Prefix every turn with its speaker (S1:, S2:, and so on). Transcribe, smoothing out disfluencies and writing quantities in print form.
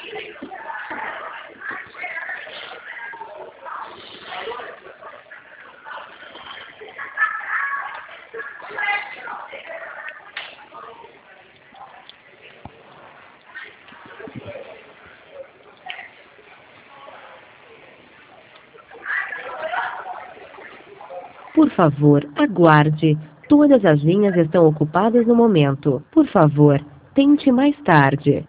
S1: Por favor, aguarde. Todas as linhas estão ocupadas no momento. Por favor, tente mais tarde.